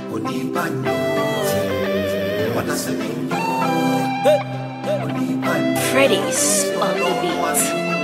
Freddy's on the beat.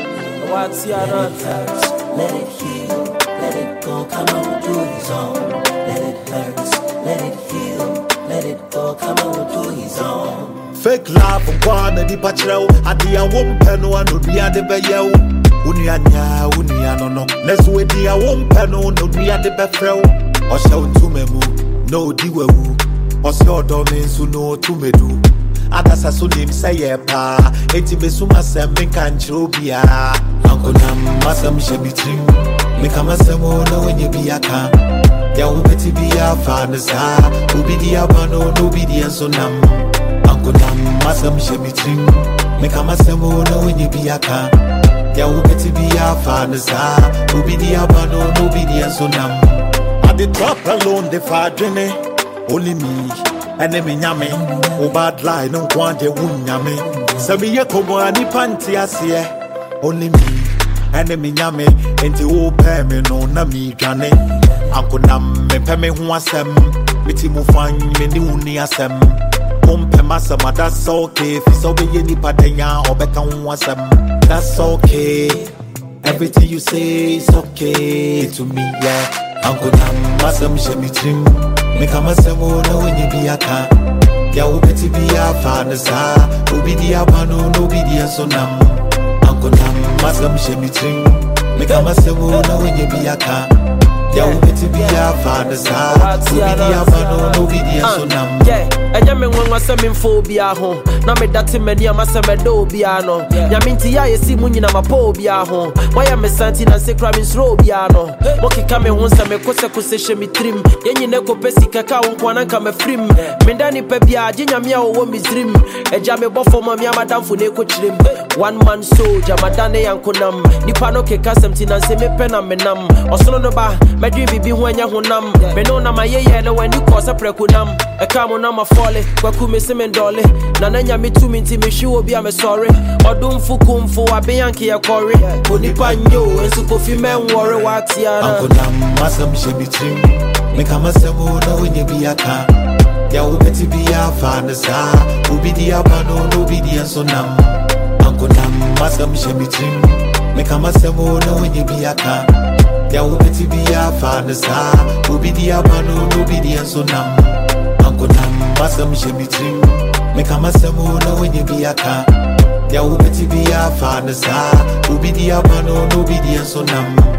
What's your answer? Let it heal, let it go, come on, do his own. Let it hurt, let it heal, let it go, come on, do his own. Fake love from Kwana di Pachel, Adia won't peno and Udia de Bayel. Unianya, Uniano, no. Next way, dear won't peno, no Dia de Befrel. Or show to memu, no diwe. Or your domains who know to me do. Adasa so nim say pa, eti besuma se me kan chobia. Anko nam masam shebitrim, me kama se mo no when you be aka. Ya ubeti be a fanasa, ubi di abano no be di so nam. Anko nam masam shebitrim, me kama se mo no when you be aka. Ya ubeti be a fanasa, ubi di abano no be di so nam. At the top alone the fadrene, only me. Enemy nyame, o bad lie no kwanje wunyame. Sabi ye komo ani panti asiye. Only me, enemy nyame, enti o pe me no na mi dwane. Anko nam me pe me ho asem, miti mu fan me ni uni asem. Pompe masama, that's okay. Fi so be ye ni padenya obeka ho asem. That's okay. Everything you say is okay to me, yeah. Anko nam masam shemitrim. Me kama semo no when you be a car. Ya ubeti be a fanasa. Ubi di abano no be di so nam. Anko nam masam shemitrim. Me kama semo no when you be a car. Ya ubeti be a fanasa. Ubi di abano no be di so nam. Yeah, enya me nwanwa se me phobia ho. Na me date mani amase me do bia no. Ya minti ya yesi munyina mapo bia ho. Why me santi na se kra me sro bia no. Mo keka me ho se me kose she me trim. Yenyi ne ko pesi keka wo kwa na me frim. Me ndani pe bia ginya me wo mi dream. Eja me bofo ma me amadamfo ne ko chirim. One man soldier madane yankonam. Nipa no keka semti na se me pena me nam. Osono no ba me dream bibi ho anya honam. Me no na ma ye no when you cause a prekunam. E kamo na ma fole kwaku me se me ndole. Na nanya me tu minti me shi obi am sorry. Odum fukumfo abeyanke ya kore. Onipa nyo ensu kofi men worry what ya na. Anko nam masam shebitrim. Me kama semo no when you be a car. Ya ubeti be a fanasa. Ubi di abano no be di so nam. Anko nam masam shebitrim. Me kama semo no when you be a car. Ya ubeti be a fanasa. Ubi di abano no be di so nam. Anko nam masam shebitrim. Me kama semo no when you be a car. Ya ubeti be a fanasa. Ubi di abano no be di so nam.